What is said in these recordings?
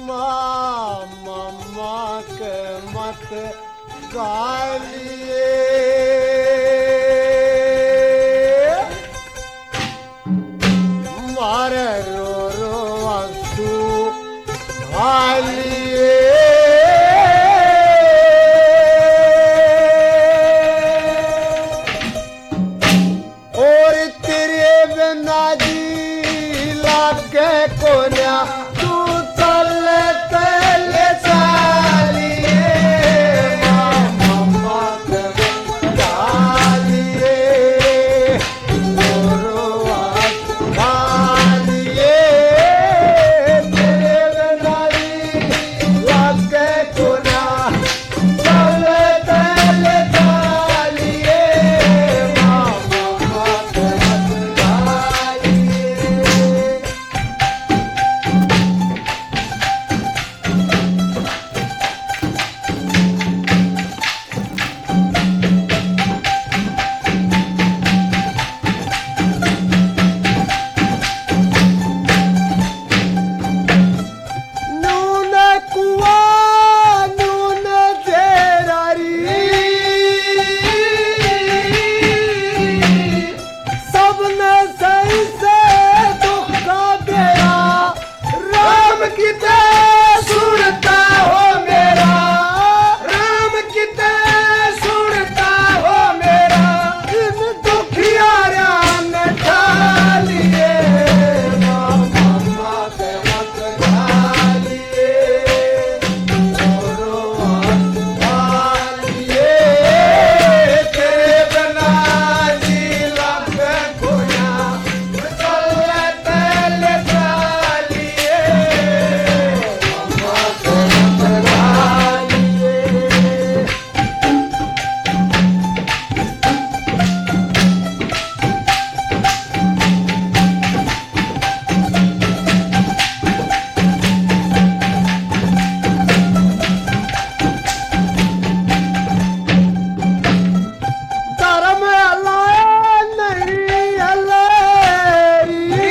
mama के मत गालिए मारे रो रो आंसू ढालिए और तेरे बिना जी लागे कोन्या तू चल चले चालिए मम्मा के डालिए रो डालिए तेरे बिना जी लागे कोन्या चल चले चालिए मम्मा के डालिए नून कुआ नून जेरारी सबने सही से दुख का बेड़ा राम की ते सुनता हो मेरा राम की ते सुनता हो मेरा इन दुखियारा ने ढालिए मम्मा के मत ढालिए रो ढालिए तेरे बिना जी लागे कोन्या चल चले चालिए मम्मा के मत ढालिए धर्म अल्लाह नहीं अल्लाह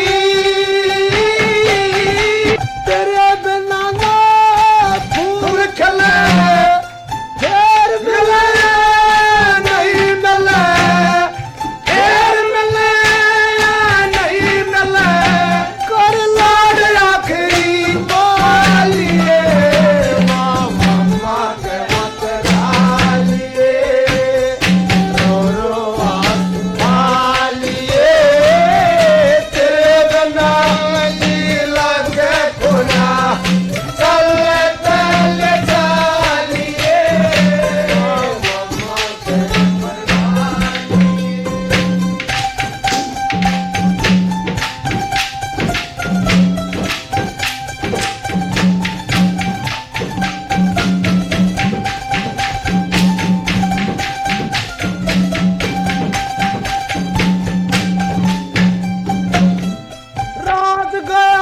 तेरे बिना ना फूल खिले फिर मिले नहीं मिले फिर मिले या नहीं मिले कर लाड आखिरी बोलिए मम्मा के मत डालिए रो डालिए तेरे बिना जी लागे कोन्या चल चले चालिए मम्मा के मत डालिए रात गया